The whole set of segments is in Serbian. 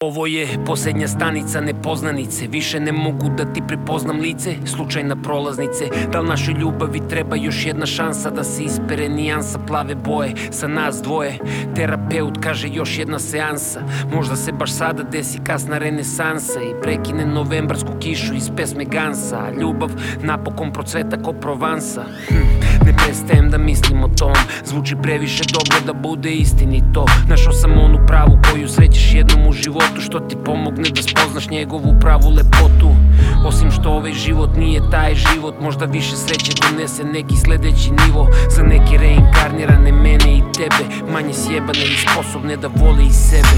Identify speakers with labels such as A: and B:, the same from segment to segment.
A: Ovo je posljednja stanica nepoznanice. Više ne mogu da ti prepoznam lice, slučajna prolaznice. Da li našoj ljubavi treba još jedna šansa da se ispere nijansa plave boje sa nas dvoje? Terapeut kaže još jedna seansa. Možda se baš sada desi kasna renesansa i prekine novembarsku kišu iz pesme Gansa. Ljubav napokon procveta ko Provansa. Ne prestajem da mislim o tom, zvuči previše dobro da bude istinito. Našao sam onu pravu koju srećeš jednom u životu, što ti pomogne da spoznaš njegovu pravu lepotu. Osim što ovaj život nije taj život, možda više sreće donese neki sledeći nivo. Za neke reinkarnirane mene i tebe, manje sjebane i sposobne da vole i sebe.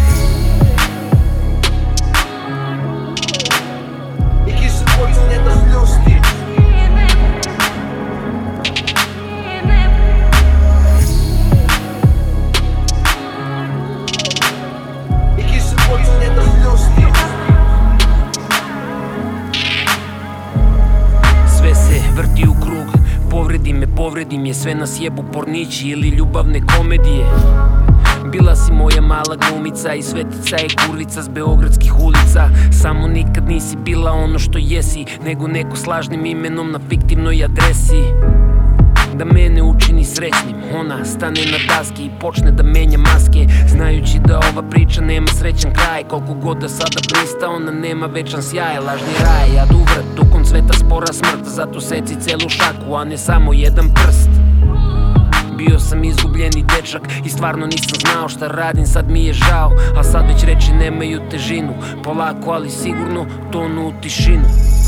A: Sve se vrti u krug, povredim je, sve nas jebu pornići ili ljubavne komedije. Bila si moja mala glumica i svetica je kurvica s beogradskih ulica. Samo nikad nisi bila ono što jesi, nego neko s lažnim imenom na fiktivnoj adresi. Da mene učini srećnim, ona stane na daske i počne da menja maske, znajući da ova priča nema srećan kraj. Koliko god da sada blista, ona nema večan sjaj. Lažni raj, jad uvrat, tokom cveta spora smrt. Zato seci celu šaku, a ne samo jedan prst. Bio sam izgubljeni dečak i stvarno nisam znao šta radim, sad mi je žao. A sad već reči nemaju težinu, polako ali sigurno tonu u tišinu.